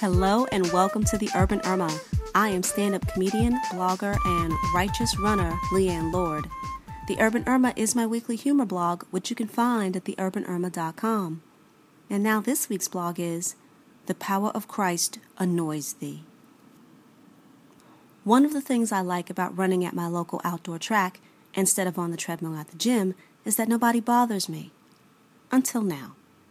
Hello and welcome to the Urban Irma. I am stand-up comedian, blogger, and righteous runner Leanne Lord. The Urban Irma is my weekly humor blog, which you can find at theurbanirma.com. And now this week's blog is, The Power of Christ Annoys Thee. One of the things I like about running at my local outdoor track instead of on the treadmill at the gym is that nobody bothers me. Until now.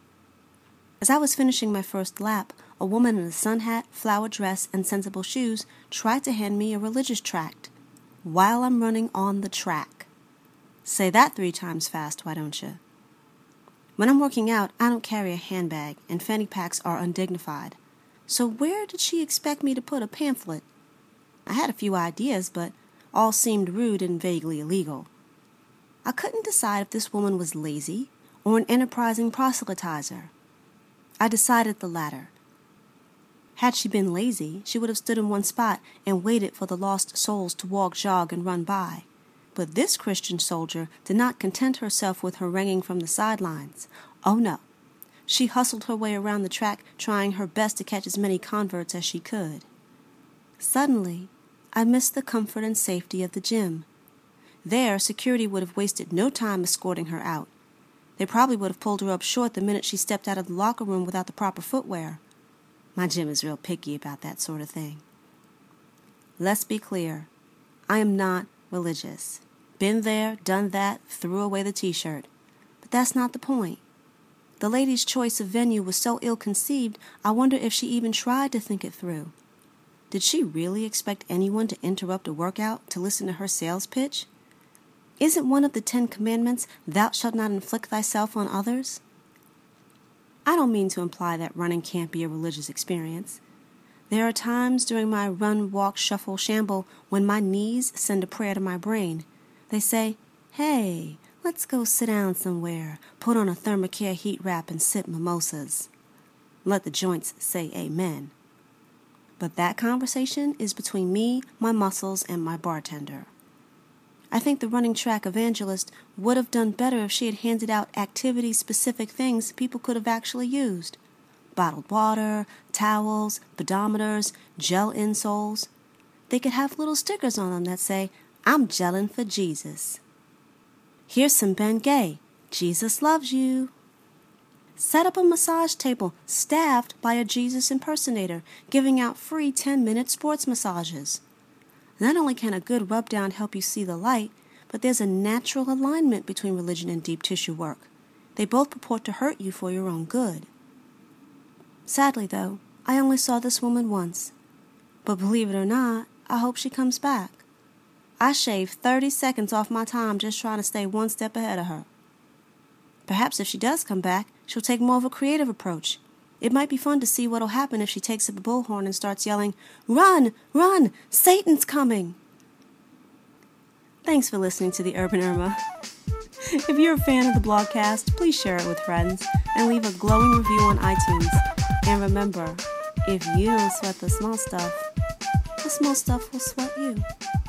As I was finishing my first lap, a woman in a sun hat, flowered dress, and sensible shoes tried to hand me a religious tract while I'm running on the track. Say that 3 times fast, why don't you? When I'm working out, I don't carry a handbag, and fanny packs are undignified. So where did she expect me to put a pamphlet? I had a few ideas, but all seemed rude and vaguely illegal. I couldn't decide if this woman was lazy or an enterprising proselytizer. I decided the latter. Had she been lazy, she would have stood in one spot and waited for the lost souls to walk, jog, and run by. But this Christian soldier did not content herself with haranguing from the sidelines. Oh no. She hustled her way around the track, trying her best to catch as many converts as she could. Suddenly, I missed the comfort and safety of the gym. There, security would have wasted no time escorting her out. They probably would have pulled her up short the minute she stepped out of the locker room without the proper footwear. My gym is real picky about that sort of thing. Let's be clear. I am not religious. Been there, done that, threw away the t-shirt. But that's not the point. The lady's choice of venue was so ill-conceived, I wonder if she even tried to think it through. Did she really expect anyone to interrupt a workout to listen to her sales pitch? Isn't one of the 10 Commandments, thou shalt not inflict thyself on others? I don't mean to imply that running can't be a religious experience. There are times during my run, walk, shuffle, shamble when my knees send a prayer to my brain. They say, hey, let's go sit down somewhere, put on a thermacare heat wrap and sip mimosas. Let the joints say amen. But that conversation is between me, my muscles, and my bartender. I think the running track evangelist would have done better if she had handed out activity-specific things people could have actually used. Bottled water, towels, pedometers, gel insoles. They could have little stickers on them that say, I'm gelling for Jesus. Here's some Bengay. Jesus loves you. Set up a massage table staffed by a Jesus impersonator, giving out free 10-minute sports massages. Not only can a good rub-down help you see the light, but there's a natural alignment between religion and deep tissue work. They both purport to hurt you for your own good. Sadly, though, I only saw this woman once. But believe it or not, I hope she comes back. I shaved 30 seconds off my time just trying to stay one step ahead of her. Perhaps if she does come back, she'll take more of a creative approach. It might be fun to see what'll happen if she takes up a bullhorn and starts yelling, Run! Run! Satan's coming! Thanks for listening to the Urban Irma. If you're a fan of the blogcast, please share it with friends and leave a glowing review on iTunes. And remember, if you don't sweat the small stuff will sweat you.